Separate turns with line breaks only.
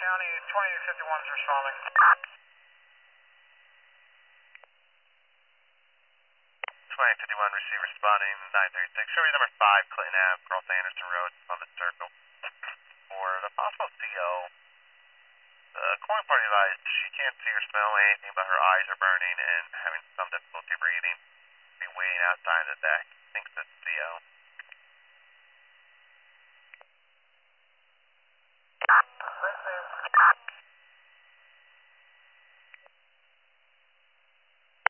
County, 2051's responding.
2051 receiver responding, 936. Show me number 5, Clinton Ave, across Anderson Road on the circle. For the possible CO, the calling party advised she can't see or smell anything, but her eyes are burning and having some difficulty breathing. Be waiting outside the deck. Thinks it's CO.